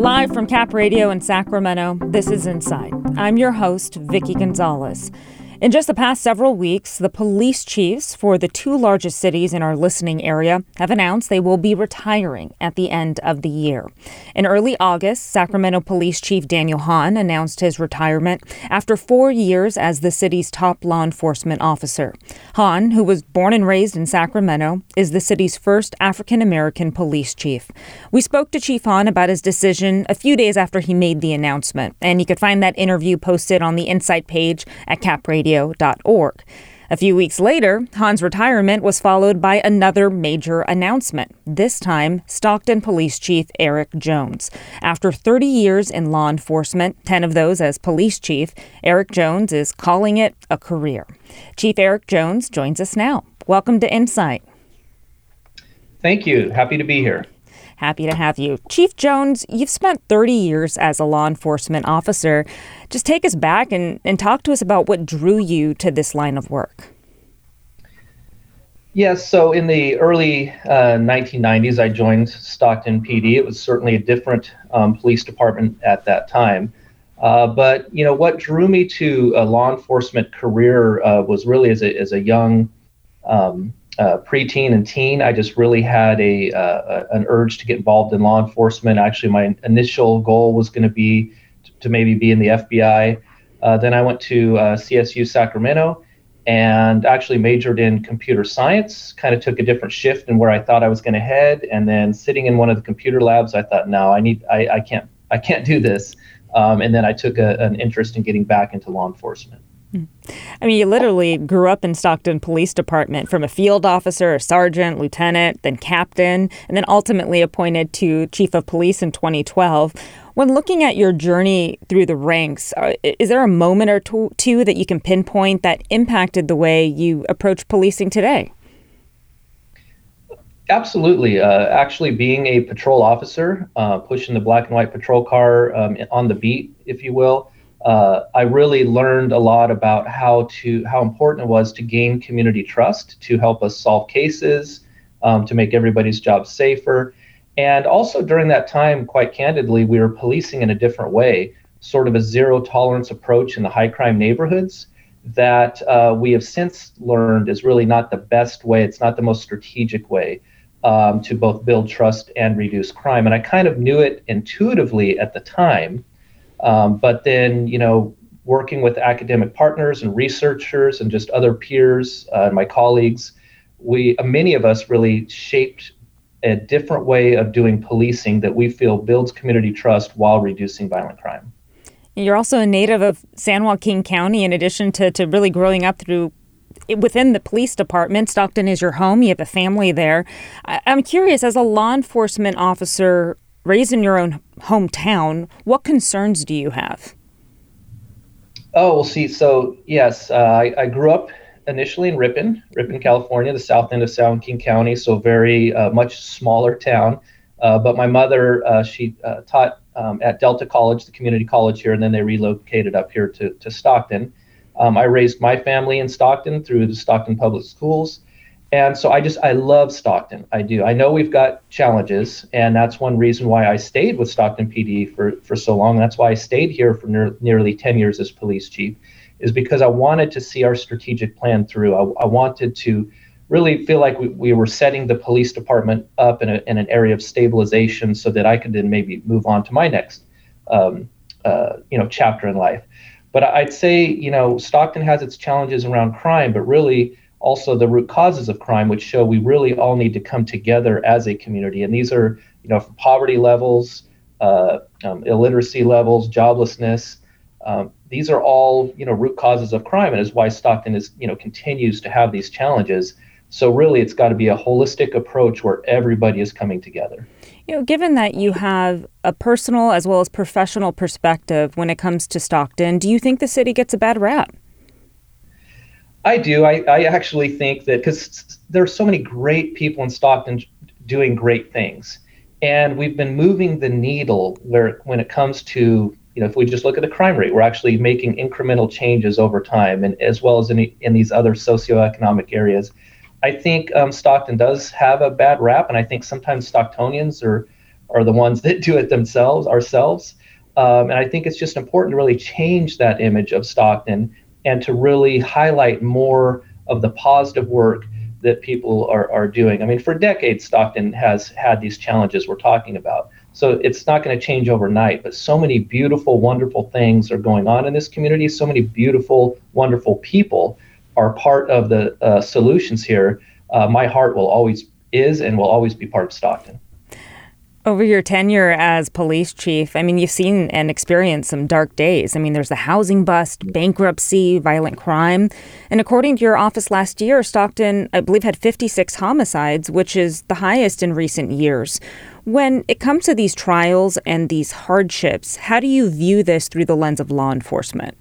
Live from Cap Radio in Sacramento, this is Insight. I'm your host, Vicky Gonzalez. In just the past several weeks, the police chiefs for the two largest cities in our listening area have announced they will be retiring at the end of the year. In early August, Sacramento Police Chief Daniel Hahn announced his retirement after 4 years as the city's top law enforcement officer. Hahn, who was born and raised in Sacramento, is the city's first African-American police chief. We spoke to Chief Hahn about his decision a few days after he made the announcement, and you could find that interview posted on the Insight page at capradio.org. A few weeks later, Hahn's retirement was followed by another major announcement, this time Stockton Police Chief Eric Jones. After 30 years in law enforcement, 10 of those as police chief, Eric Jones is calling it a career. Chief Eric Jones joins us now. Welcome to Insight. Thank you. Happy to be here. Happy to have you. Chief Jones, you've spent 30 years as a law enforcement officer. Just take us back and talk to us about what drew you to this line of work. Yes, so in the early 1990s, I joined Stockton PD. It was certainly a different police department at that time. But, you know, what drew me to a law enforcement career was really as a young preteen and teen. I just really had an urge to get involved in law enforcement. Actually, my initial goal was going to be to maybe be in the FBI. Then I went to CSU Sacramento and actually majored in computer science. Kind of took a different shift in where I thought I was going to head. And then sitting in one of the computer labs, I thought, no, I can't do this. And then I took an interest in getting back into law enforcement. I mean, you literally grew up in Stockton Police Department from a field officer, a sergeant, lieutenant, then captain, and then ultimately appointed to chief of police in 2012. When looking at your journey through the ranks, is there a moment or two that you can pinpoint that impacted the way you approach policing today? Absolutely. Actually, being a patrol officer, pushing the black and white patrol car on the beat, if you will, I really learned a lot about how important it was to gain community trust, to help us solve cases, to make everybody's job safer. And also during that time, quite candidly, we were policing in a different way, sort of a zero tolerance approach in the high crime neighborhoods that we have since learned is really not the best way. It's not the most strategic way to both build trust and reduce crime. And I kind of knew it intuitively at the time. But then, you know, working with academic partners and researchers and just other peers and my colleagues, many of us really shaped a different way of doing policing that we feel builds community trust while reducing violent crime. You're also a native of San Joaquin County, in addition to really growing up within the police department. Stockton is your home. You have a family there. I'm curious, as a law enforcement officer raised in your own hometown, what concerns do you have? Oh, well, see, so yes, I grew up initially in Ripon, California, the south end of San Joaquin County, so very much smaller town. But my mother, she taught at Delta College, the community college here, and then they relocated up here to Stockton. I raised my family in Stockton through the Stockton Public Schools. And so I love Stockton. I do. I know we've got challenges, and that's one reason why I stayed with Stockton PD for so long. That's why I stayed here for nearly 10 years as police chief, is because I wanted to see our strategic plan through. I wanted to really feel like we were setting the police department up in an area of stabilization so that I could then maybe move on to my next chapter in life. But I'd say, you know, Stockton has its challenges around crime, but really also the root causes of crime, which show we really all need to come together as a community. And these are, you know, from poverty levels, illiteracy levels, joblessness. These are all, you know, root causes of crime, and is why Stockton continues to have these challenges. So really, it's got to be a holistic approach where everybody is coming together. You know, given that you have a personal as well as professional perspective when it comes to Stockton, do you think the city gets a bad rap? I do. I actually think that because there are so many great people in Stockton doing great things, and we've been moving the needle when it comes to, you know, if we just look at the crime rate, we're actually making incremental changes over time, and as well as in these other socioeconomic areas. I think Stockton does have a bad rap, and I think sometimes Stocktonians are are the ones that do it ourselves. And I think it's just important to really change that image of Stockton and to really highlight more of the positive work that people are doing. I mean, for decades, Stockton has had these challenges we're talking about. So it's not going to change overnight, but so many beautiful, wonderful things are going on in this community. So many beautiful, wonderful people are part of the solutions here. My heart is and will always be part of Stockton. Over your tenure as police chief, I mean, you've seen and experienced some dark days. I mean, there's the housing bust, bankruptcy, violent crime. And according to your office last year, Stockton, I believe, had 56 homicides, which is the highest in recent years. When it comes to these trials and these hardships, how do you view this through the lens of law enforcement?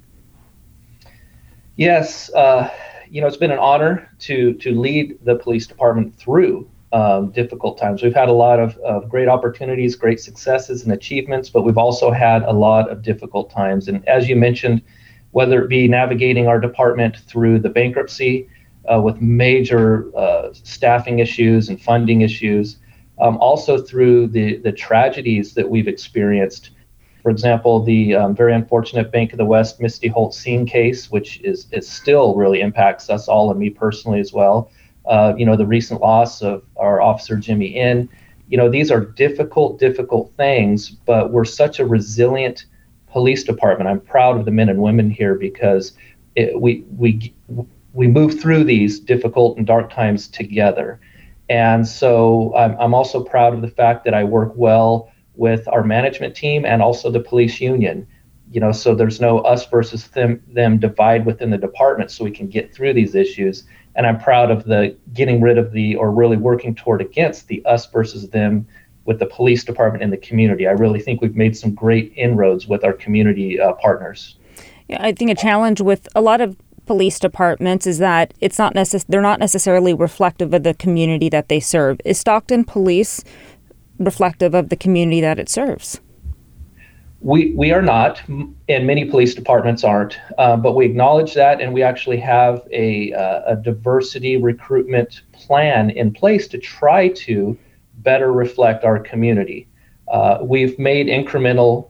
Yes, it's been an honor to lead the police department through difficult times. We've had a lot of great opportunities, great successes and achievements, but we've also had a lot of difficult times. And as you mentioned, whether it be navigating our department through the bankruptcy with major staffing issues and funding issues, also through the tragedies that we've experienced. For example, the very unfortunate Bank of the West Misty Holtzine case, which is still really impacts us all and me personally as well. The recent loss of our officer, Jimmy N. These are difficult things, but we're such a resilient police department. I'm proud of the men and women here because we move through these difficult and dark times together. And so I'm also proud of the fact that I work well with our management team and also the police union. So there's no us versus them divide within the department so we can get through these issues. And I'm proud of the getting rid of or really working toward against the us versus them with the police department and the community. I really think we've made some great inroads with our community partners. Yeah, I think a challenge with a lot of police departments is that they're not necessarily reflective of the community that they serve. Is Stockton Police reflective of the community that it serves? We are not, and many police departments aren't, but we acknowledge that, and we actually have a diversity recruitment plan in place to try to better reflect our community. We've made incremental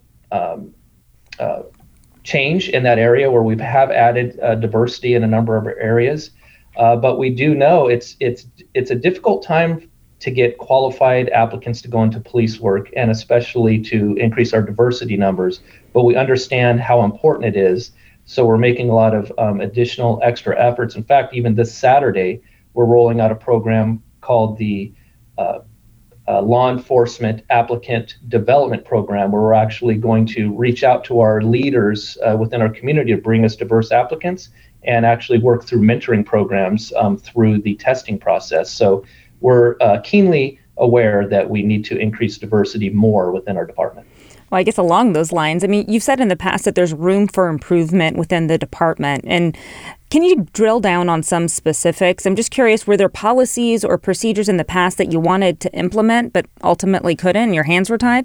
change in that area where we have added diversity in a number of areas, but we do know it's a difficult time to get qualified applicants to go into police work, and especially to increase our diversity numbers. But we understand how important it is. So we're making a lot of additional extra efforts. In fact, even this Saturday, we're rolling out a program called the Law Enforcement Applicant Development Program, where we're actually going to reach out to our leaders within our community to bring us diverse applicants and actually work through mentoring programs through the testing process. So we're keenly aware that we need to increase diversity more within our department. Well, I guess along those lines, I mean, you've said in the past that there's room for improvement within the department. And can you drill down on some specifics? I'm just curious, were there policies or procedures in the past that you wanted to implement but ultimately couldn't? Your hands were tied?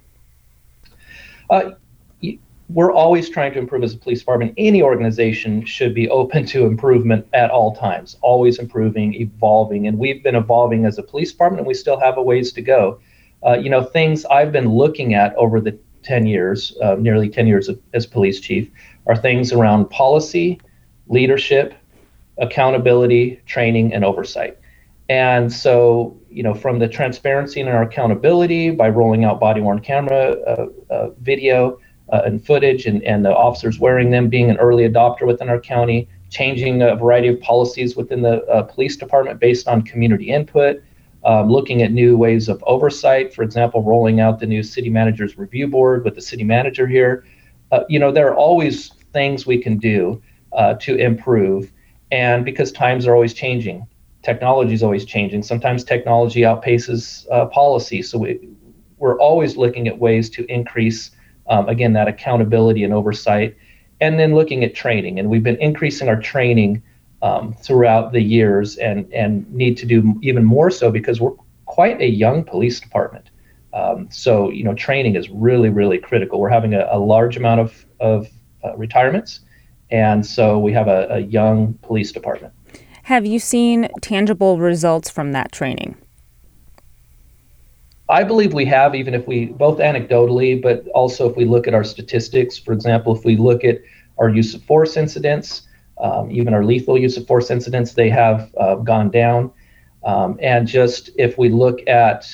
We're always trying to improve as a police department. Any organization should be open to improvement at all times, always improving, evolving. And we've been evolving as a police department, and we still have a ways to go. Things I've been looking at over the 10 years, nearly 10 years as police chief, are things around policy, leadership, accountability, training, and oversight. And so, from the transparency and our accountability by rolling out body-worn camera video, and footage and the officers wearing them, being an early adopter within our county, changing a variety of policies within the police department based on community input, looking at new ways of oversight, for example, rolling out the new city manager's review board with the city manager here. There are always things we can do to improve. And because times are always changing, technology is always changing. Sometimes technology outpaces policy. So we're always looking at ways to increase again, that accountability and oversight, and then looking at training. And we've been increasing our training throughout the years and need to do even more so because we're quite a young police department. So training is really, really critical. We're having a large amount of retirements, and so we have a young police department. Have you seen tangible results from that training? I believe we have, even if we both anecdotally, but also if we look at our statistics. For example, if we look at our use of force incidents, even our lethal use of force incidents, they have gone down. And just if we look at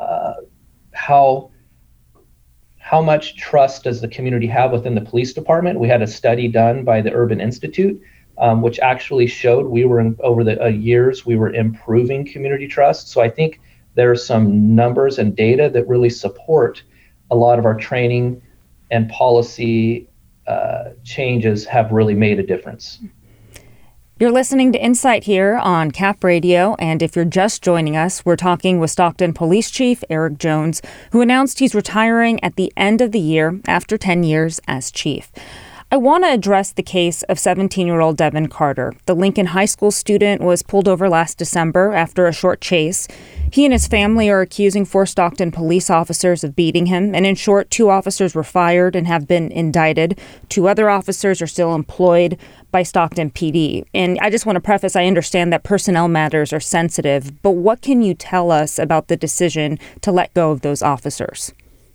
how much trust does the community have within the police department, we had a study done by the Urban Institute, which actually showed over the years we were improving community trust. So I think there are some numbers and data that really support a lot of our training and policy changes have really made a difference. You're listening to Insight here on Cap Radio, and if you're just joining us, we're talking with Stockton Police Chief Eric Jones, who announced he's retiring at the end of the year after 10 years as chief. I want to address the case of 17-year-old Devin Carter. The Lincoln High School student was pulled over last December after a short chase. He and his family are accusing 4 Stockton police officers of beating him. And in short, 2 officers were fired and have been indicted. 2 other officers are still employed by Stockton PD. And I just want to preface, I understand that personnel matters are sensitive, but what can you tell us about the decision to let go of those officers?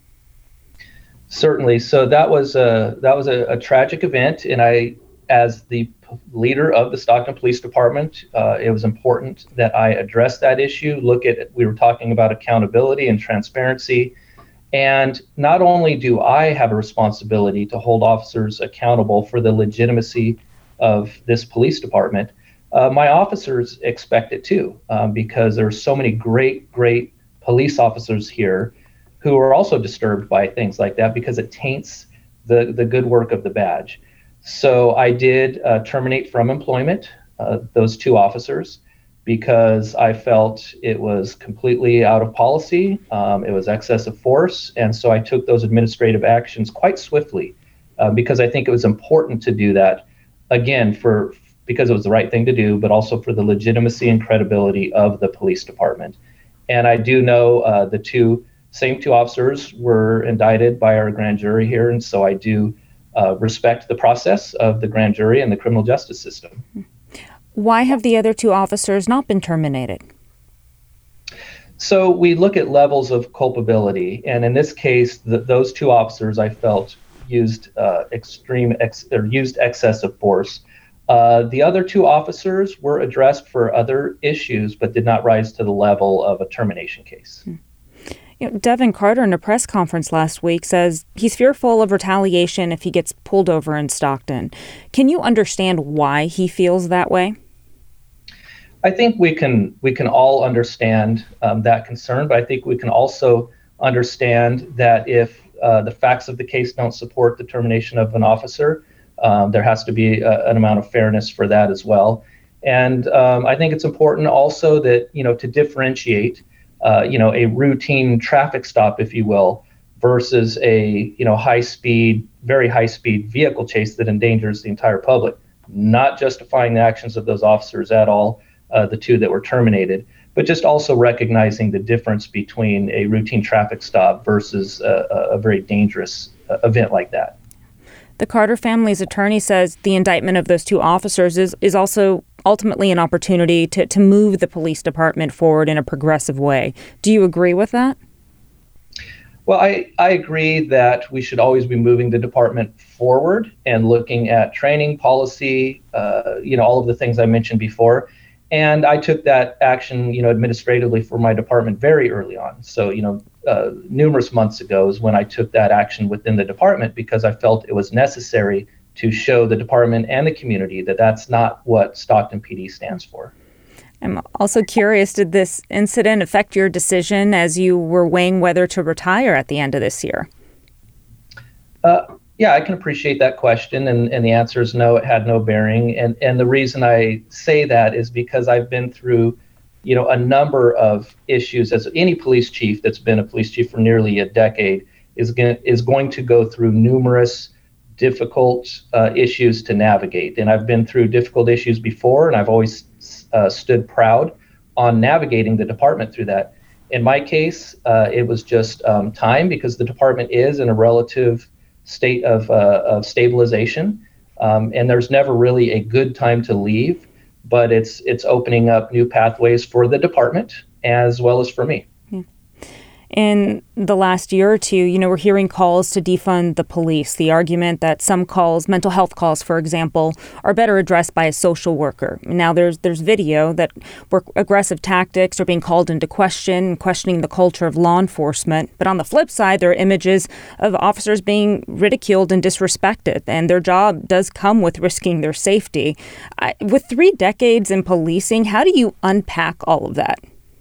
Certainly. So that was a tragic event, and I, as the leader of the Stockton Police Department, it was important that I address that issue. We were talking about accountability and transparency, and not only do I have a responsibility to hold officers accountable for the legitimacy of this police department, my officers expect it too, because there are so many great police officers here who are also disturbed by things like that because it taints the good work of the badge. So I did terminate from employment those 2 officers because I felt it was completely out of policy. It was excessive force. And so I took those administrative actions quite swiftly because I think it was important to do that, again, because it was the right thing to do, but also for the legitimacy and credibility of the police department. And I do know the same two officers were indicted by our grand jury here, and so I do respect the process of the grand jury and the criminal justice system. Why have the other 2 officers not been terminated? So we look at levels of culpability, and in this case, those 2 officers I felt used excessive force. The other 2 officers were addressed for other issues, but did not rise to the level of a termination case. Devin Carter, in a press conference last week, says he's fearful of retaliation if he gets pulled over in Stockton. Can you understand why he feels that way? I think we can all understand that concern, but I think we can also understand that if the facts of the case don't support the termination of an officer, there has to be an amount of fairness for that as well. And I think it's important also that, to differentiate a routine traffic stop, if you will, versus a very high speed vehicle chase that endangers the entire public. Not justifying the actions of those officers at all, the 2 that were terminated, but just also recognizing the difference between a routine traffic stop versus a very dangerous event like that. The Carter family's attorney says the indictment of those 2 officers is also ultimately an opportunity to move the police department forward in a progressive way. Do you agree with that? Well, I agree that we should always be moving the department forward and looking at training, policy, all of the things I mentioned before. And I took that action, administratively for my department very early on. So, numerous months ago is when I took that action within the department because I felt it was necessary to show the department and the community that that's not what Stockton PD stands for. I'm also curious, did this incident affect your decision as you were weighing whether to retire at the end of this year? Yeah, I can appreciate that question, and the answer is no, it had no bearing. And the reason I say that is because I've been through, a number of issues, as any police chief that's been a police chief for nearly a decade is going to go through numerous difficult issues to navigate. And I've been through difficult issues before, and I've always stood proud on navigating the department through that. In my case, it was just time, because the department is in a relative state of stabilization, and there's never really a good time to leave, but it's opening up new pathways for the department as well as for me. In the last year or two, we're hearing calls to defund the police, the argument that some calls, mental health calls, for example, are better addressed by a social worker. Now there's video that where aggressive tactics are being called into question, questioning the culture of law enforcement. But on the flip side, there are images of officers being ridiculed and disrespected, and their job does come with risking their safety. With 3 decades in policing, how do you unpack all of that?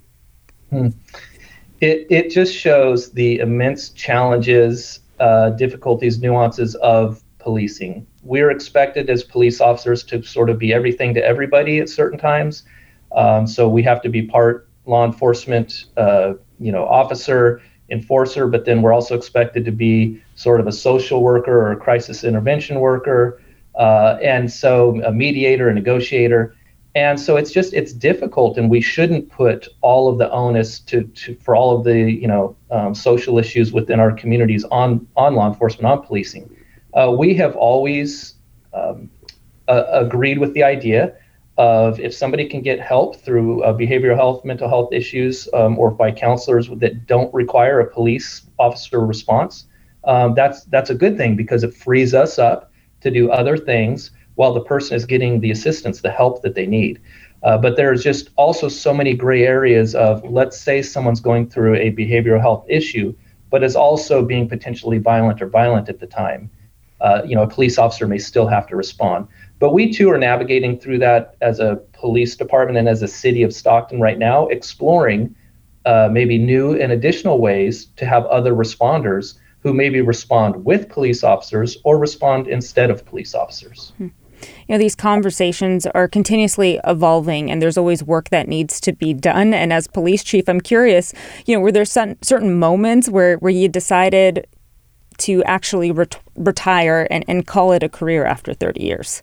It just shows the immense challenges, difficulties, nuances of policing. We're expected as police officers to sort of be everything to everybody at certain times. So we have to be part law enforcement, officer, enforcer, but then we're also expected to be sort of a social worker or a crisis intervention worker, and so a mediator, a negotiator. And so it's difficult, and we shouldn't put all of the onus for all of the social issues within our communities on law enforcement, on policing. We have always agreed with the idea of if somebody can get help through behavioral health, mental health issues, or by counselors that don't require a police officer response, that's a good thing because it frees us up to do other things while the person is getting the assistance, the help that they need. But there's just also so many gray areas of, let's say someone's going through a behavioral health issue, but is also being potentially violent at the time. A police officer may still have to respond. But we too are navigating through that as a police department and as a city of Stockton right now, exploring maybe new and additional ways to have other responders who maybe respond with police officers or respond instead of police officers. These conversations are continuously evolving, and there's always work that needs to be done. And as police chief, I'm curious, were there certain moments where you decided to actually retire and call it a career after 30 years?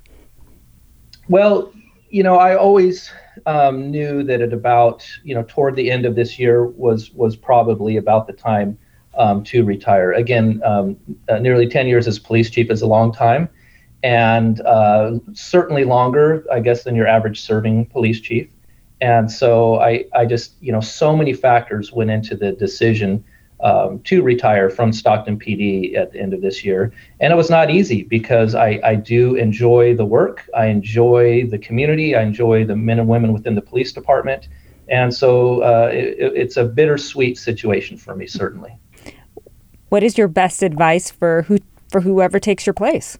Well, I always knew that at about, toward the end of this year was probably about the time to retire. Again, nearly 10 years as police chief is a long time, and certainly longer, I guess, than your average serving police chief. And so I just, so many factors went into the decision to retire from Stockton PD at the end of this year. And it was not easy because I do enjoy the work. I enjoy the community. I enjoy the men and women within the police department. And so it's a bittersweet situation for me, certainly. What is your best advice for whoever takes your place?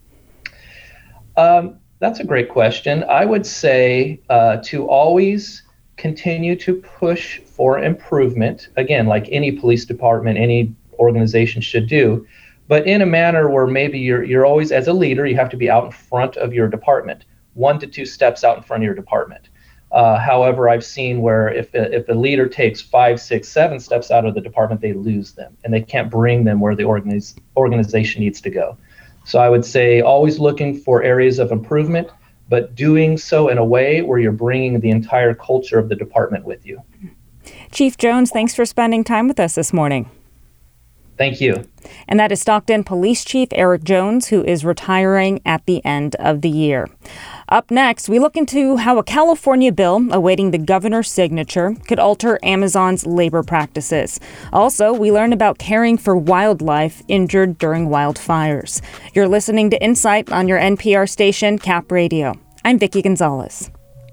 That's a great question. I would say to always continue to push for improvement, again, like any police department, any organization should do, but in a manner where maybe you're always, as a leader, you have to be out in front of your department, 1 to 2 steps out in front of your department. However, I've seen where if a leader takes 5, 6, 7 steps out of the department, they lose them and they can't bring them where the organization needs to go. So I would say always looking for areas of improvement, but doing so in a way where you're bringing the entire culture of the department with you. Chief Jones, thanks for spending time with us this morning. Thank you. And that is Stockton Police Chief Eric Jones, who is retiring at the end of the year. Up next, we look into how a California bill awaiting the governor's signature could alter Amazon's labor practices. Also, we learn about caring for wildlife injured during wildfires. You're listening to Insight on your NPR station, Cap Radio. I'm Vicki Gonzalez.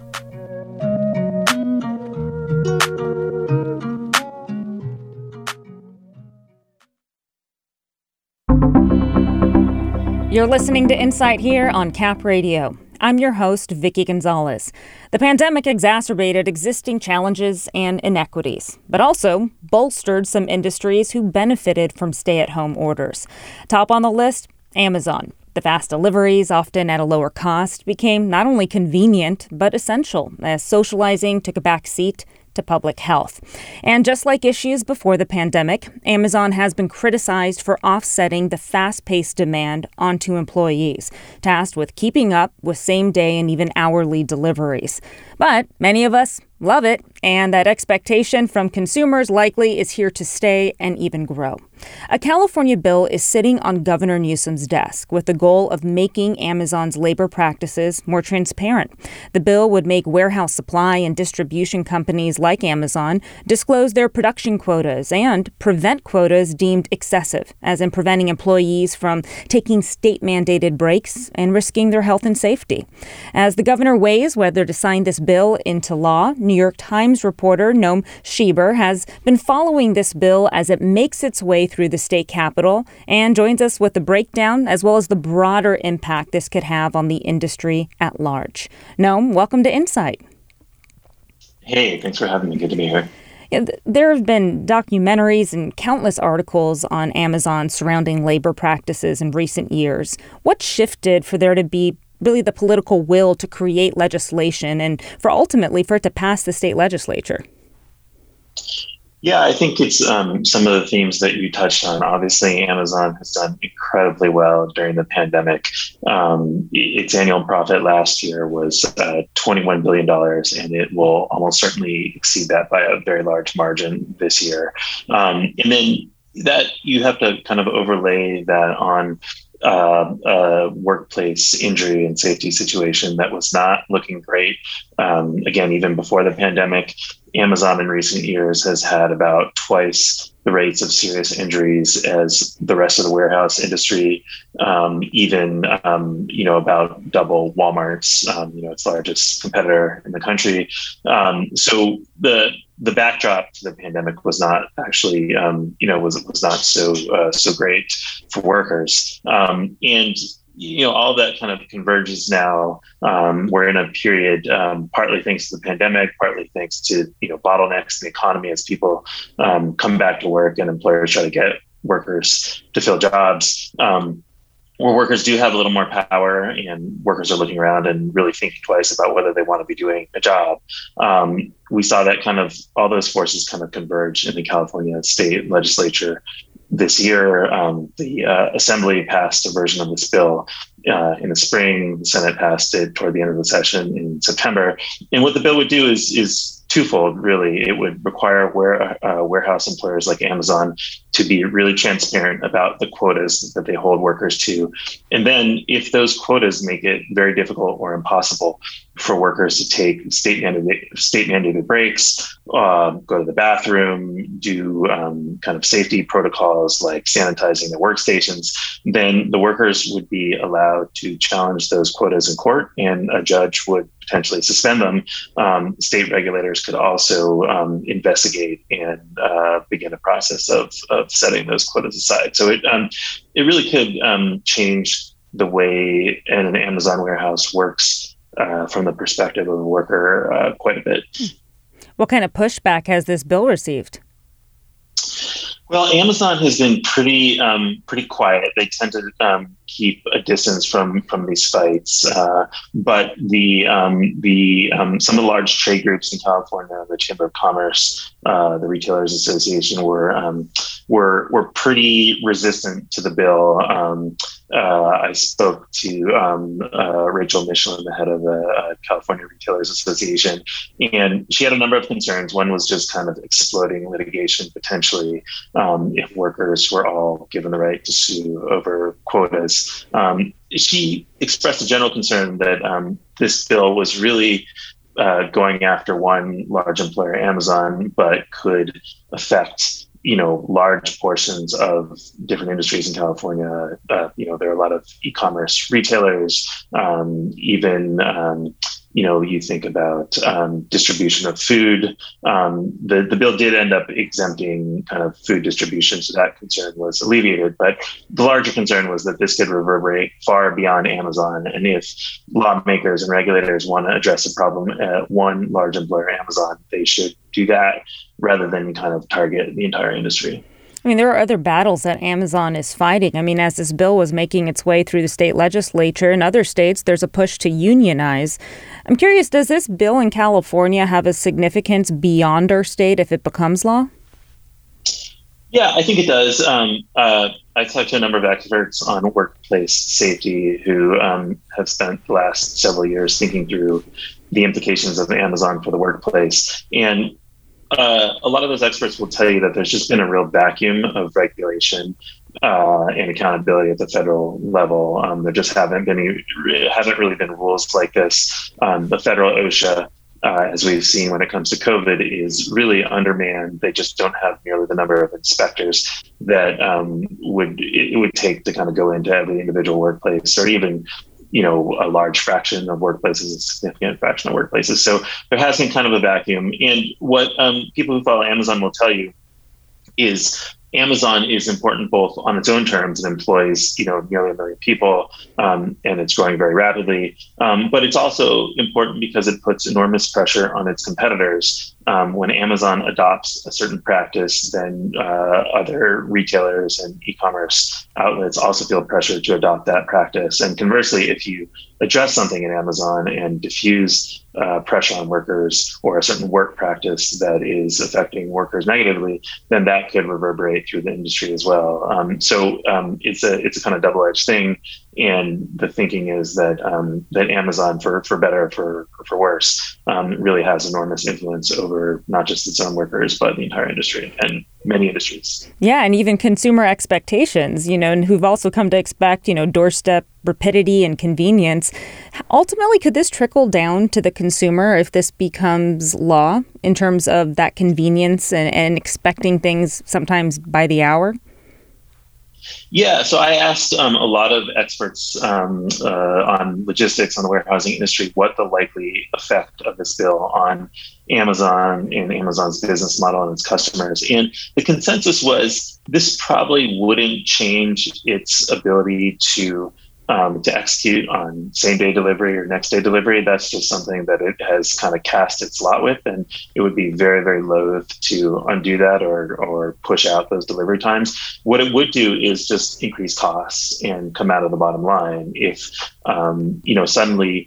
You're listening to Insight here on Cap Radio. I'm your host, Vicki Gonzalez. The pandemic exacerbated existing challenges and inequities, but also bolstered some industries who benefited from stay-at-home orders. Top on the list, Amazon. The fast deliveries, often at a lower cost, became not only convenient, but essential as socializing took a back seat to public health. And just like issues before the pandemic, Amazon has been criticized for offsetting the fast-paced demand onto employees, tasked with keeping up with same-day and even hourly deliveries. But many of us love it, and that expectation from consumers likely is here to stay and even grow. A California bill is sitting on Governor Newsom's desk with the goal of making Amazon's labor practices more transparent. The bill would make warehouse supply and distribution companies like Amazon disclose their production quotas and prevent quotas deemed excessive, as in preventing employees from taking state-mandated breaks and risking their health and safety. As the governor weighs whether to sign this bill into law, New York Times reporter Noam Schieber has been following this bill as it makes its way through the state capitol and joins us with the breakdown as well as the broader impact this could have on the industry at large. Noam, welcome to Insight. Hey, thanks for having me. Good to be here. There have been documentaries and countless articles on Amazon surrounding labor practices in recent years. What shifted for there to be really the political will to create legislation and for it to pass the state legislature? Yeah, I think it's some of the themes that you touched on. Obviously, Amazon has done incredibly well during the pandemic. Its annual profit last year was $21 billion, and it will almost certainly exceed that by a very large margin this year. And then that you have to kind of overlay that on a workplace injury and safety situation that was not looking great. Again, even before the pandemic, Amazon in recent years has had about twice the rates of serious injuries as the rest of the warehouse industry, even about double Walmart's, its largest competitor in the country. So the backdrop to the pandemic was not actually, was not so great for workers. And all that kind of converges now. We're in a period, partly thanks to the pandemic, partly thanks to bottlenecks in the economy as people come back to work and employers try to get workers to fill jobs. Where workers do have a little more power and workers are looking around and really thinking twice about whether they want to be doing a job. We saw that all those forces kind of converge in the California state legislature. This year, the Assembly passed a version of this bill in the spring. The Senate passed it toward the end of the session in September. And what the bill would do is twofold, really. It would require warehouse employers like Amazon to be really transparent about the quotas that they hold workers to. And then if those quotas make it very difficult or impossible for workers to take state-mandated breaks, go to the bathroom, do kind of safety protocols like sanitizing the workstations, then the workers would be allowed to challenge those quotas in court, and a judge would potentially suspend them. State regulators could also investigate and begin a process of setting those quotas aside. So it really could change the way an Amazon warehouse works from the perspective of a worker quite a bit. What kind of pushback has this bill received? Well, Amazon has been pretty quiet. They tend to keep a distance from these fights, but some of the large trade groups in California, the Chamber of Commerce, the Retailers Association, were pretty resistant to the bill. I spoke to Rachel Michelin, the head of the California Retailers Association, and she had a number of concerns. One was just kind of exploding litigation potentially if workers were all given the right to sue over quotas. She expressed a general concern that this bill was really going after one large employer, Amazon, but could affect large portions of different industries in California. There are a lot of e-commerce retailers, even you think about distribution of food. The bill did end up exempting kind of food distribution, so that concern was alleviated. But the larger concern was that this could reverberate far beyond Amazon. And if lawmakers and regulators want to address a problem at one large employer, Amazon, they should do that rather than kind of target the entire industry. I mean, there are other battles that Amazon is fighting. I mean, as this bill was making its way through the state legislature, in other states, there's a push to unionize. I'm curious, does this bill in California have a significance beyond our state if it becomes law? Yeah, I think it does. I talked to a number of experts on workplace safety who have spent the last several years thinking through the implications of Amazon for the workplace. And a lot of those experts will tell you that there's just been a real vacuum of regulation and accountability at the federal level. There just haven't really been rules like this. The federal OSHA, as we've seen when it comes to COVID, is really undermanned. They just don't have nearly the number of inspectors that it would take to kind of go into every individual workplace, or even a large fraction of workplaces, a significant fraction of workplaces. So there has been kind of a vacuum. And what people who follow Amazon will tell you is Amazon is important both on its own terms. It employs, nearly 1 million people, and it's growing very rapidly. But it's also important because it puts enormous pressure on its competitors. When Amazon adopts a certain practice, then other retailers and e-commerce outlets also feel pressure to adopt that practice. And conversely, if you address something in Amazon and diffuse pressure on workers or a certain work practice that is affecting workers negatively, then that could reverberate through the industry as well. So it's a kind of double-edged thing. And the thinking is that that Amazon, for better or for worse, really has enormous influence over not just its own workers, but the entire industry and many industries. Yeah, and even consumer expectations, and who've also come to expect, doorstep rapidity and convenience. Ultimately, could this trickle down to the consumer if this becomes law in terms of that convenience and expecting things sometimes by the hour? Yeah, so I asked a lot of experts on logistics, on the warehousing industry, what the likely effect of this bill on Amazon and Amazon's business model and its customers. And the consensus was this probably wouldn't change its ability to execute on same-day delivery or next-day delivery. That's just something that it has kind of cast its lot with, and it would be very, very loath to undo that or push out those delivery times. What it would do is just increase costs and come out of the bottom line if, suddenly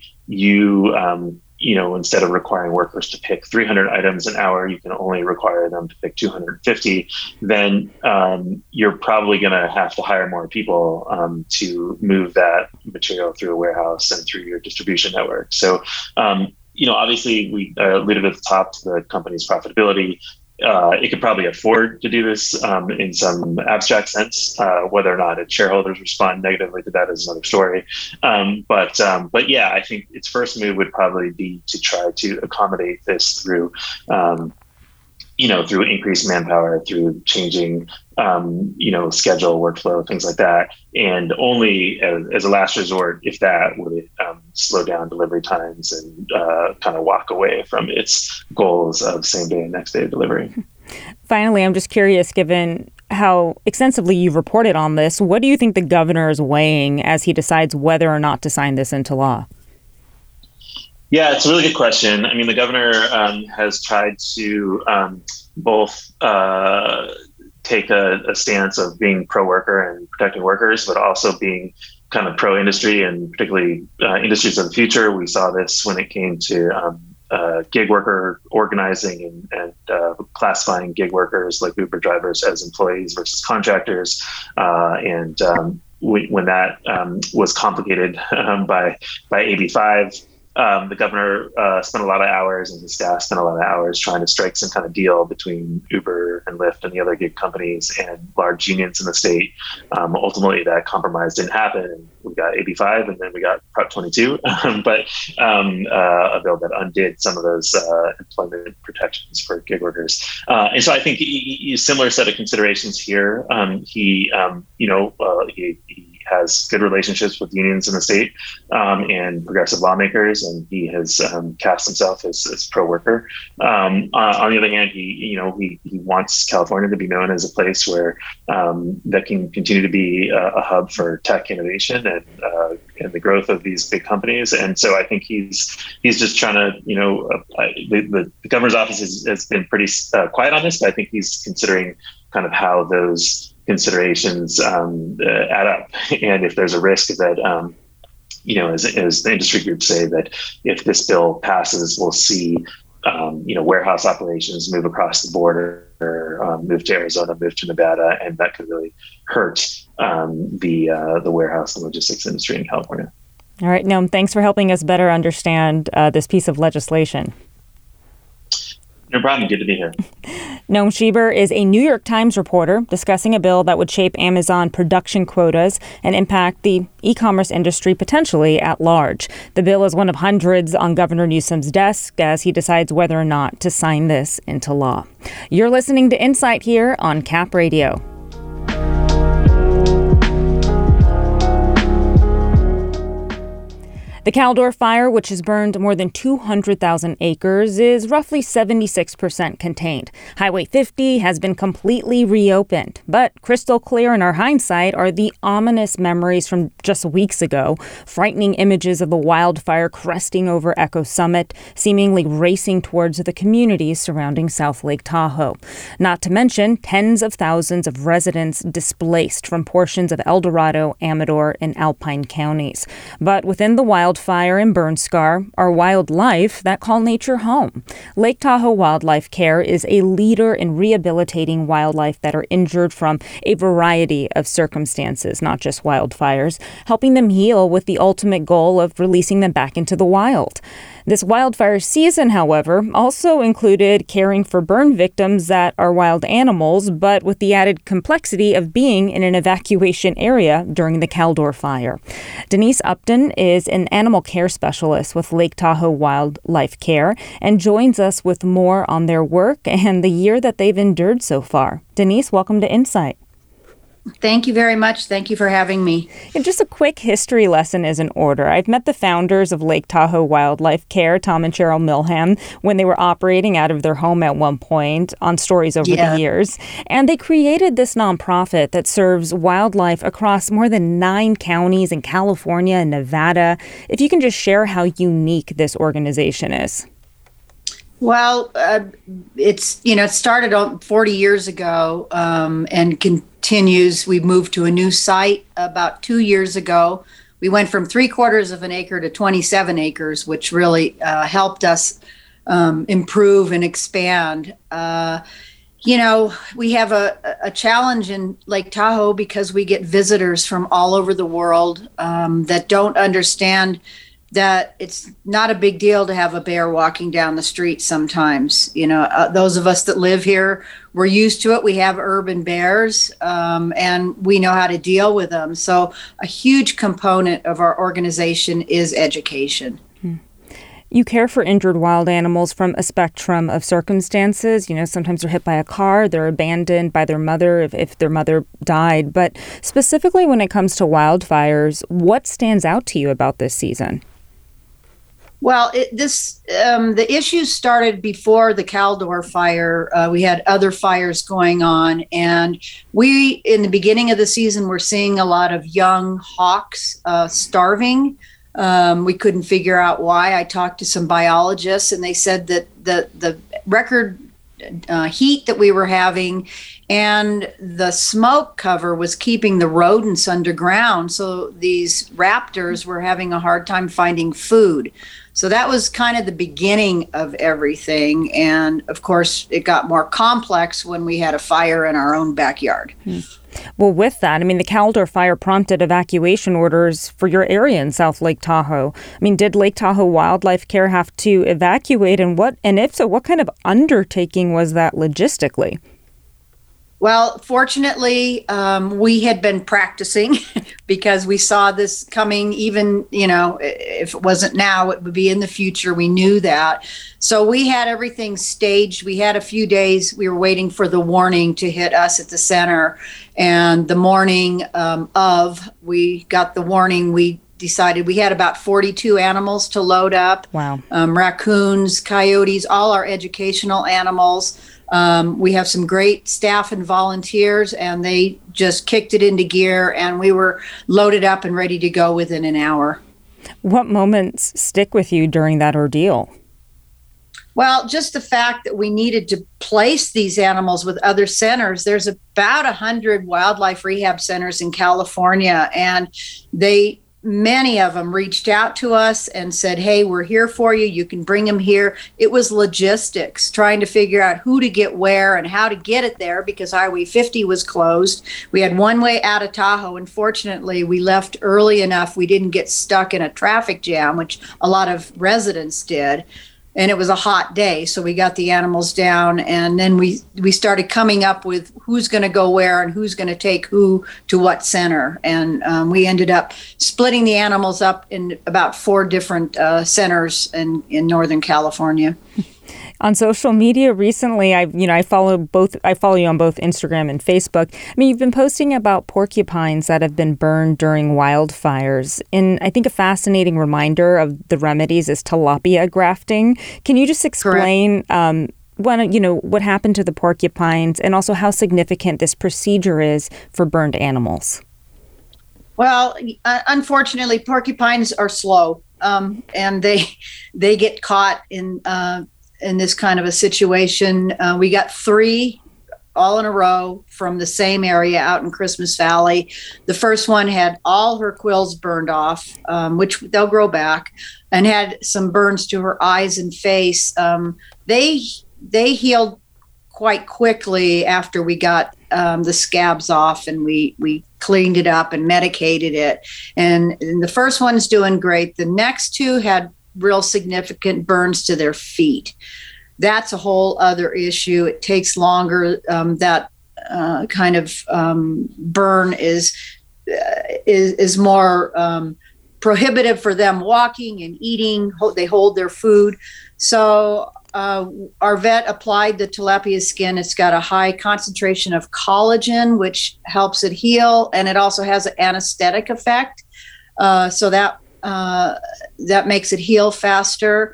you, instead of requiring workers to pick 300 items an hour, you can only require them to pick 250, then you're probably going to have to hire more people to move that material through a warehouse and through your distribution network. So, obviously we alluded at the top to the company's profitability. It could probably afford to do this in some abstract sense. Whether or not its shareholders respond negatively to that is another story. But yeah, I think its first move would probably be to try to accommodate this through, through increased manpower, through changing, schedule, workflow, things like that. And only as a last resort, if that, would it slow down delivery times and kind of walk away from its goals of same day and next day delivery. Finally, I'm just curious, given how extensively you've reported on this, what do you think the governor is weighing as he decides whether or not to sign this into law? Yeah, it's a really good question. I mean, the governor has tried to both take a stance of being pro-worker and protecting workers, but also being kind of pro-industry and particularly industries of the future. We saw this when it came to gig worker organizing and classifying gig workers like Uber drivers as employees versus contractors. When that was complicated by AB5, the governor spent a lot of hours, and his staff spent a lot of hours trying to strike some kind of deal between Uber and Lyft and the other gig companies and large unions in the state. Ultimately, that compromise didn't happen, and we got AB5, and then we got Prop 22, but a bill that undid some of those employment protections for gig workers. And so I think a similar set of considerations here. He has good relationships with unions in the state and progressive lawmakers, and he has cast himself as pro-worker. On the other hand, he wants California to be known as a place where that can continue to be a hub for tech innovation and the growth of these big companies. And so I think he's just trying to, the governor's office has been pretty quiet on this, but I think he's considering kind of how those considerations add up, and if there's a risk that as the industry groups say, that if this bill passes, we'll see warehouse operations move across the border move to Arizona, move to Nevada, and that could really hurt the warehouse and logistics industry in California. All right, Noam, thanks for helping us better understand this piece of legislation. No problem. Good to be here. Noam Schieber is a New York Times reporter discussing a bill that would shape Amazon production quotas and impact the e-commerce industry potentially at large. The bill is one of hundreds on Governor Newsom's desk as he decides whether or not to sign this into law. You're listening to Insight here on Cap Radio. The Caldor fire, which has burned more than 200,000 acres, is roughly 76% contained. Highway 50 has been completely reopened, but crystal clear in our hindsight are the ominous memories from just weeks ago, frightening images of the wildfire cresting over Echo Summit, seemingly racing towards the communities surrounding South Lake Tahoe. Not to mention tens of thousands of residents displaced from portions of El Dorado, Amador, and Alpine counties. But within the wildfire and burn scar are wildlife that call nature home. Lake Tahoe Wildlife Care is a leader in rehabilitating wildlife that are injured from a variety of circumstances, not just wildfires, helping them heal with the ultimate goal of releasing them back into the wild. This wildfire season, however, also included caring for burn victims that are wild animals, but with the added complexity of being in an evacuation area during the Caldor fire. Denise Upton is an animal care specialist with Lake Tahoe Wildlife Care and joins us with more on their work and the year that they've endured so far. Denise, welcome to Insight. Thank you very much. Thank you for having me. And just a quick history lesson is in order. I've met the founders of Lake Tahoe Wildlife Care, Tom and Cheryl Milham, when they were operating out of their home at one point on stories over the years. And they created this nonprofit that serves wildlife across more than 9 counties in California and Nevada. If you can just share how unique this organization is. Well, it started 40 years ago and continues. We moved to a new site about 2 years ago. We went from 3/4 of an acre to 27 acres, which really helped us improve and expand. We have a challenge in Lake Tahoe because we get visitors from all over the world that don't understand that it's not a big deal to have a bear walking down the street sometimes. Those of us that live here, we're used to it. We have urban bears, and we know how to deal with them. So a huge component of our organization is education. You care for injured wild animals from a spectrum of circumstances. Sometimes they're hit by a car, they're abandoned by their mother if their mother died. But specifically when it comes to wildfires, what stands out to you about this season? Well, the issues started before the Caldor fire. We had other fires going on, and in the beginning of the season, we're seeing a lot of young hawks starving. We couldn't figure out why. I talked to some biologists, and they said that the record heat that we were having and the smoke cover was keeping the rodents underground. So these raptors were having a hard time finding food. So that was kind of the beginning of everything. And of course, it got more complex when we had a fire in our own backyard. Well, with that, the Caldor fire prompted evacuation orders for your area in South Lake Tahoe. Did Lake Tahoe Wildlife Care have to evacuate? And if so, what kind of undertaking was that logistically? Well, fortunately, we had been practicing because we saw this coming. Even, if it wasn't now, it would be in the future. We knew that. So we had everything staged. We had a few days. We were waiting for the warning to hit us at the center. And the morning we got the warning, we decided we had about 42 animals to load up. Wow. Raccoons, coyotes, all our educational animals. We have some great staff and volunteers, and they just kicked it into gear, and we were loaded up and ready to go within an hour. What moments stick with you during that ordeal? Well, just the fact that we needed to place these animals with other centers. There's about 100 wildlife rehab centers in California, and they many of them reached out to us and said, hey, we're here for you. You can bring them here. It was logistics, trying to figure out who to get where and how to get it there because Highway 50 was closed. We had one way out of Tahoe. Unfortunately, we left early enough. We didn't get stuck in a traffic jam, which a lot of residents did. And it was a hot day, so we got the animals down, and then we started coming up with who's going to go where and who's going to take who to what center. And we ended up splitting the animals up in about 4 different centers in Northern California. On social media recently, I follow you on both Instagram and Facebook. I mean, you've been posting about porcupines that have been burned during wildfires. And I think a fascinating reminder of the remedies is tilapia grafting. Can you just explain what happened to the porcupines and also how significant this procedure is for burned animals? Well, unfortunately, porcupines are slow, and they get caught in this kind of a situation. We got 3 all in a row from the same area out in Christmas Valley. The first one had all her quills burned off, which they'll grow back, and had some burns to her eyes and face. They healed quite quickly after we got the scabs off, and we cleaned it up and medicated it. And the first one's doing great. The next 2 had real significant burns to their feet. That's a whole other issue. It takes longer. That kind of burn is more prohibitive for them walking and eating. They hold their food. So our vet applied the tilapia skin. It's got a high concentration of collagen, which helps it heal, and it also has an anesthetic effect. So that makes it heal faster.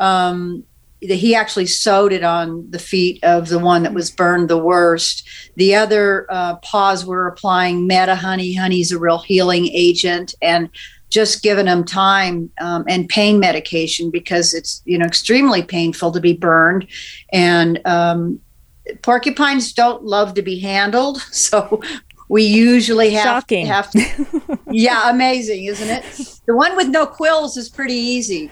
He actually sewed it on the feet of the one that was burned the worst. The other paws were applying Meta Honey. Honey's a real healing agent, and just giving them time and pain medication because it's extremely painful to be burned. And porcupines don't love to be handled, so we usually have to. Yeah, amazing, isn't it? The one with no quills is pretty easy.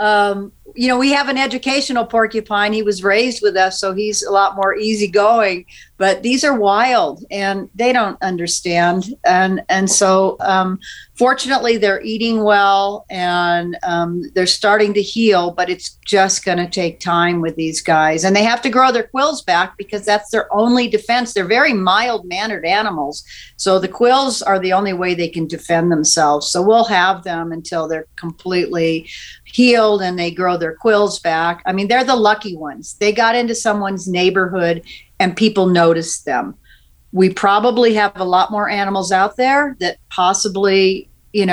We have an educational porcupine. He was raised with us, so he's a lot more easygoing. But these are wild, and they don't understand. And so, fortunately, they're eating well, and they're starting to heal. But it's just going to take time with these guys. And they have to grow their quills back because that's their only defense. They're very mild-mannered animals. So the quills are the only way they can defend themselves. So we'll have them until they're completely healed and they grow their quills back. I mean, they're the lucky ones. They got into someone's neighborhood and people noticed them. We probably have a lot more animals out there that possibly,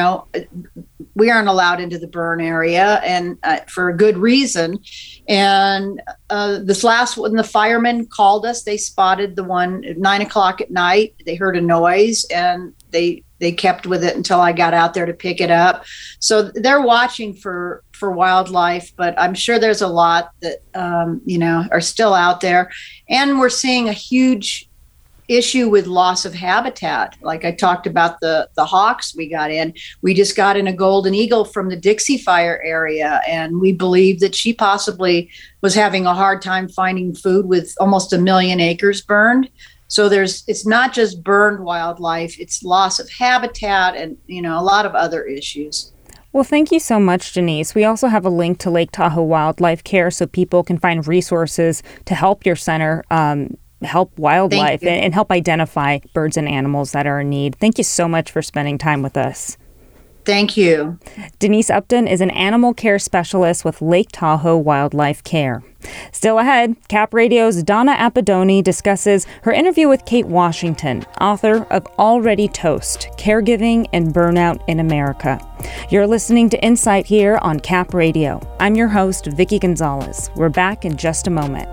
we aren't allowed into the burn area, and for a good reason. And this last one, the firemen called us. They spotted the one at 9:00 at night. They heard a noise, and they kept with it until I got out there to pick it up. So they're watching for wildlife, but I'm sure there's a lot that, are still out there. And we're seeing a huge issue with loss of habitat. Like I talked about the hawks we got in. We just got in a golden eagle from the Dixie Fire area, and we believe that she possibly was having a hard time finding food with almost 1 million acres burned. So it's not just burned wildlife, it's loss of habitat and, a lot of other issues. Well, thank you so much, Denise. We also have a link to Lake Tahoe Wildlife Care so people can find resources to help your center help wildlife and help identify birds and animals that are in need. Thank you so much for spending time with us. Thank you. Denise Upton is an animal care specialist with Lake Tahoe Wildlife Care. Still ahead, Cap Radio's Donna Appadoni discusses her interview with Kate Washington, author of Already Toast, Caregiving and Burnout in America. You're listening to Insight here on Cap Radio. I'm your host, Vicki Gonzalez. We're back in just a moment.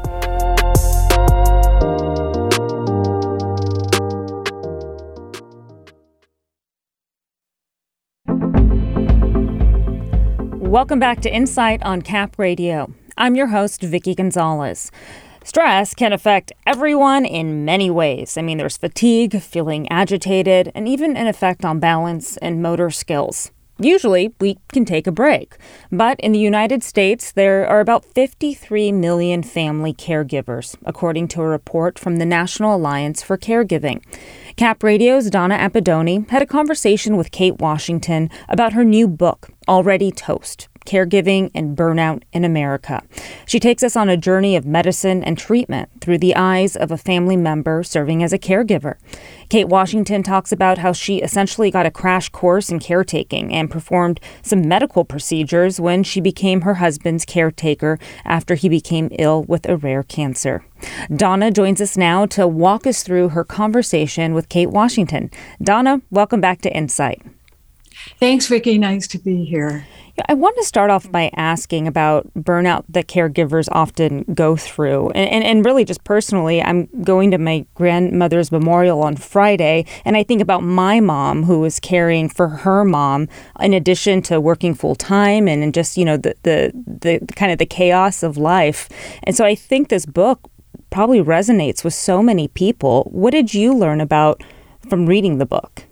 Welcome back to Insight on Cap Radio. I'm your host, Vicki Gonzalez. Stress can affect everyone in many ways. I mean, there's fatigue, feeling agitated, and even an effect on balance and motor skills. Usually, we can take a break. But in the United States, there are about 53 million family caregivers, according to a report from the National Alliance for Caregiving. Cap Radio's Donna Appadoni had a conversation with Kate Washington about her new book, Already Toast: Caregiving and Burnout in America. She takes us on a journey of medicine and treatment through the eyes of a family member serving as a caregiver. Kate Washington talks about how she essentially got a crash course in caretaking and performed some medical procedures when she became her husband's caretaker after he became ill with a rare cancer. Donna joins us now to walk us through her conversation with Kate Washington. Donna, welcome back to Insight. Thanks, Vicki. Nice to be here. I want to start off by asking about burnout that caregivers often go through. And really just personally, I'm going to my grandmother's memorial on Friday, and I think about my mom who was caring for her mom in addition to working full time and just, the kind of the chaos of life. And so I think this book probably resonates with so many people. What did you learn about from reading the book?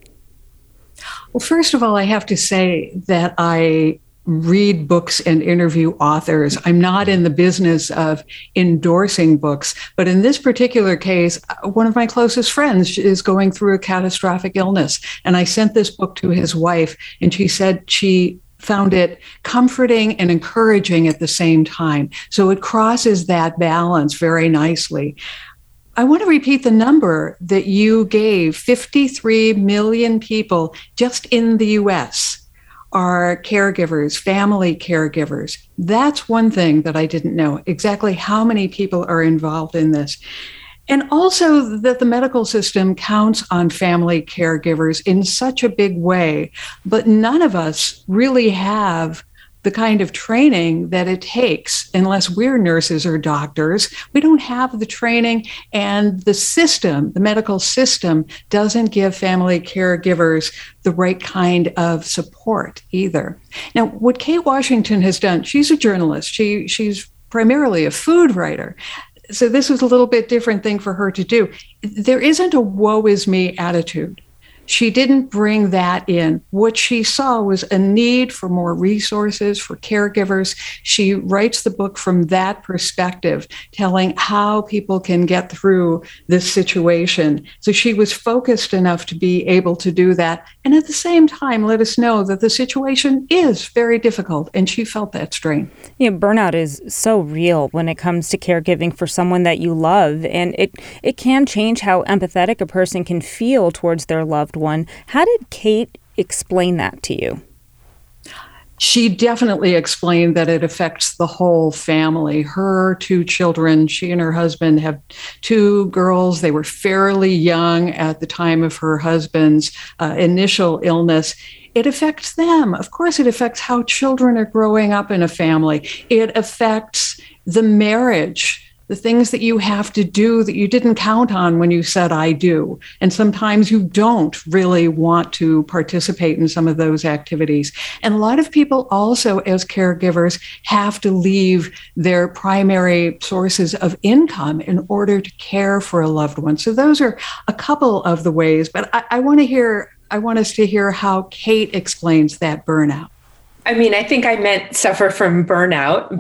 Well, first of all, I have to say that I read books and interview authors. I'm not in the business of endorsing books, but in this particular case, one of my closest friends is going through a catastrophic illness. And I sent this book to his wife, and she said she found it comforting and encouraging at the same time. So it crosses that balance very nicely. I want to repeat the number that you gave. 53 million people just in the U.S. are caregivers, family caregivers. That's one thing that I didn't know, exactly how many people are involved in this. And also that the medical system counts on family caregivers in such a big way, but none of us really have the kind of training that it takes unless we're nurses or doctors. We don't have the training, and the system, the medical system, doesn't give family caregivers the right kind of support either. Now, what Kate Washington has done, she's a journalist. She's primarily a food writer. So this was a little bit different thing for her to do. There isn't a woe is me attitude. She didn't bring that in. What she saw was a need for more resources for caregivers. She writes the book from that perspective, telling how people can get through this situation. So she was focused enough to be able to do that. And at the same time, let us know that the situation is very difficult. And she felt that strain. Burnout is so real when it comes to caregiving for someone that you love. And it can change how empathetic a person can feel towards their loved one. How did Kate explain that to you? She definitely explained that it affects the whole family. Her 2 children, she and her husband have 2 girls. They were fairly young at the time of her husband's initial illness. It affects them. Of course, it affects how children are growing up in a family. It affects the marriage, the things that you have to do that you didn't count on when you said, I do. And sometimes you don't really want to participate in some of those activities. And a lot of people also, as caregivers, have to leave their primary sources of income in order to care for a loved one. So those are a couple of the ways, but I want us to hear how Kate explains that burnout. I mean, I think I meant suffer from burnout,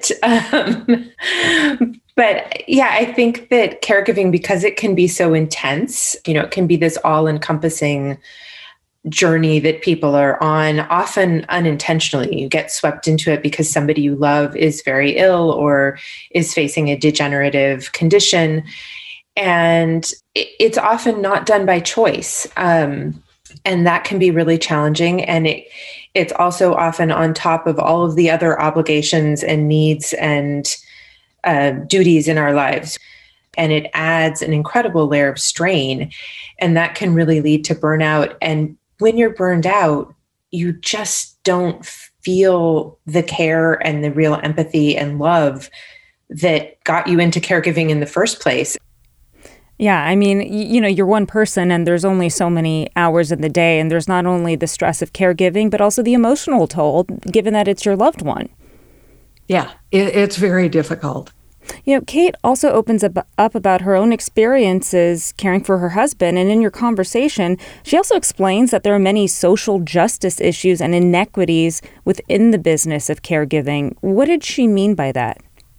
but yeah, I think that caregiving, because it can be so intense, it can be this all-encompassing journey that people are on, often unintentionally. You get swept into it because somebody you love is very ill or is facing a degenerative condition. And it's often not done by choice. And that can be really challenging. And it's also often on top of all of the other obligations and needs and duties in our lives. And it adds an incredible layer of strain. And that can really lead to burnout. And when you're burned out, you just don't feel the care and the real empathy and love that got you into caregiving in the first place. Yeah, I mean, you're one person and there's only so many hours in the day. And there's not only the stress of caregiving, but also the emotional toll, given that it's your loved one. Yeah, it's very difficult. Kate also opens up about her own experiences caring for her husband. And in your conversation, she also explains that there are many social justice issues and inequities within the business of caregiving. What did she mean by that?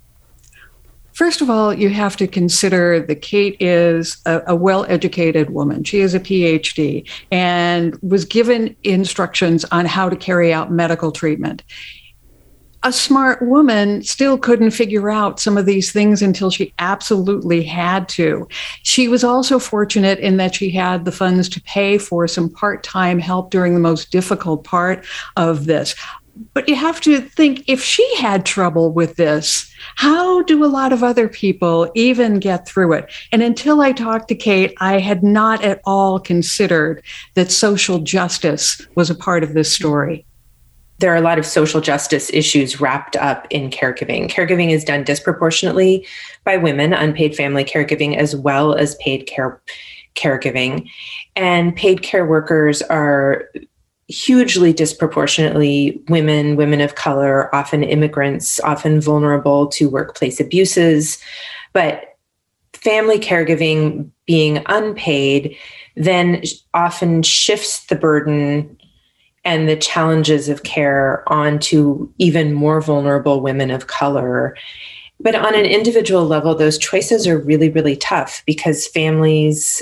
First of all, you have to consider that Kate is a well-educated woman. She has a PhD and was given instructions on how to carry out medical treatment. A smart woman still couldn't figure out some of these things until she absolutely had to. She was also fortunate in that she had the funds to pay for some part-time help during the most difficult part of this. But you have to think, if she had trouble with this, how do a lot of other people even get through it? And until I talked to Kate, I had not at all considered that social justice was a part of this story. There are a lot of social justice issues wrapped up in caregiving. Caregiving is done disproportionately by women, unpaid family caregiving, as well as paid caregiving. And paid care workers are hugely disproportionately women of color, often immigrants, often vulnerable to workplace abuses. But family caregiving being unpaid then often shifts the burden and the challenges of care onto even more vulnerable women of color. But on an individual level, those choices are really, really tough because families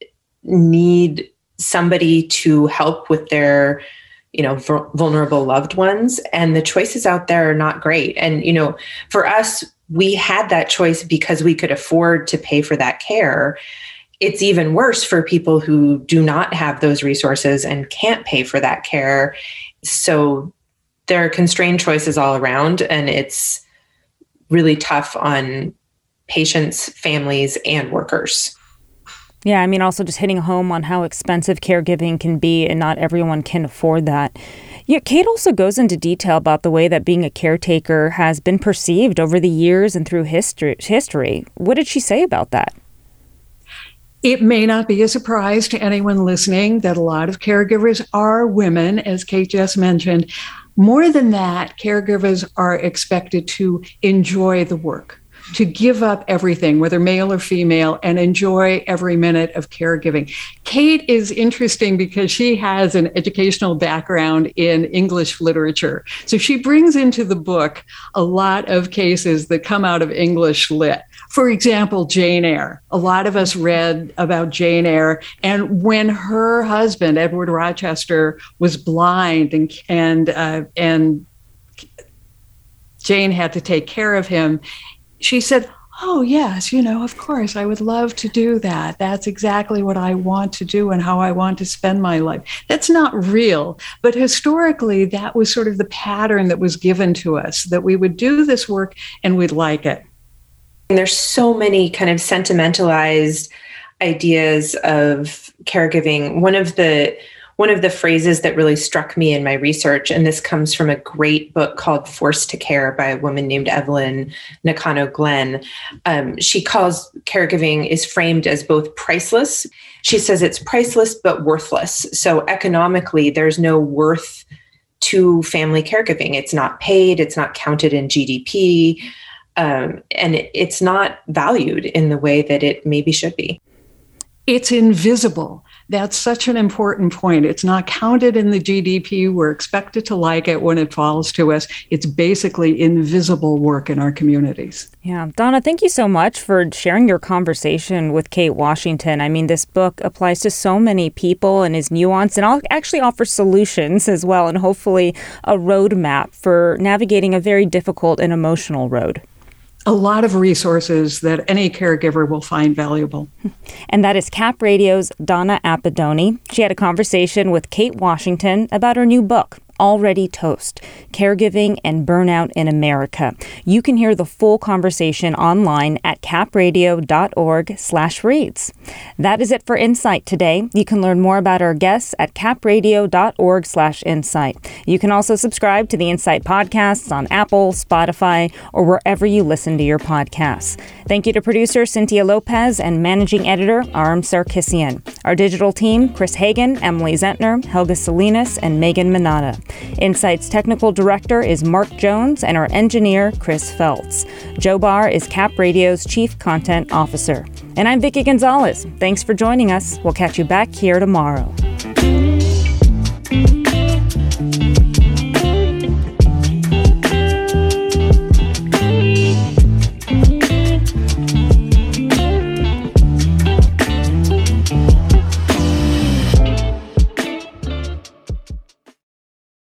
need somebody to help with their, vulnerable loved ones. And the choices out there are not great. And, for us, we had that choice because we could afford to pay for that care. It's even worse for people who do not have those resources and can't pay for that care. So there are constrained choices all around, and it's really tough on patients, families, and workers. Yeah, also just hitting home on how expensive caregiving can be, and not everyone can afford that. Kate also goes into detail about the way that being a caretaker has been perceived over the years and through history. What did she say about that? It may not be a surprise to anyone listening that a lot of caregivers are women, as Kate just mentioned. More than that, caregivers are expected to enjoy the work, to give up everything, whether male or female, and enjoy every minute of caregiving. Kate is interesting because she has an educational background in English literature. So she brings into the book a lot of cases that come out of English lit. For example, Jane Eyre. A lot of us read about Jane Eyre, and when her husband, Edward Rochester, was blind and Jane had to take care of him, she said, "Oh, yes, of course, I would love to do that. That's exactly what I want to do and how I want to spend my life." That's not real, but historically, that was sort of the pattern that was given to us, that we would do this work and we'd like it. And there's so many kind of sentimentalized ideas of caregiving. One of the phrases that really struck me in my research, and this comes from a great book called Forced to Care by a woman named Evelyn Nakano Glenn. She calls caregiving is framed as both priceless. She says it's priceless but worthless. So economically, there's no worth to family caregiving. It's not paid. It's not counted in GDP. And it's not valued in the way that it maybe should be. It's invisible. That's such an important point. It's not counted in the GDP. We're expected to like it when it falls to us. It's basically invisible work in our communities. Yeah. Donna, thank you so much for sharing your conversation with Kate Washington. This book applies to so many people and is nuanced, and actually offers solutions as well, and hopefully a roadmap for navigating a very difficult and emotional road. A lot of resources that any caregiver will find valuable. And that is Cap Radio's Donna Appadoni. She had a conversation with Kate Washington about her new book, Already Toast, Caregiving and Burnout in America. You can hear the full conversation online at capradio.org/reads. That is it for Insight today. You can learn more about our guests at capradio.org/insight. You can also subscribe to the Insight podcasts on Apple, Spotify, or wherever you listen to your podcasts. Thank you to producer Cynthia Lopez and managing editor Aram Sarkissian. Our digital team, Chris Hagan, Emily Zentner, Helga Salinas, and Megan Minata. Insight's technical director is Mark Jones and our engineer, Chris Feltz. Joe Barr is Cap Radio's chief content officer. And I'm Vicki Gonzalez. Thanks for joining us. We'll catch you back here tomorrow.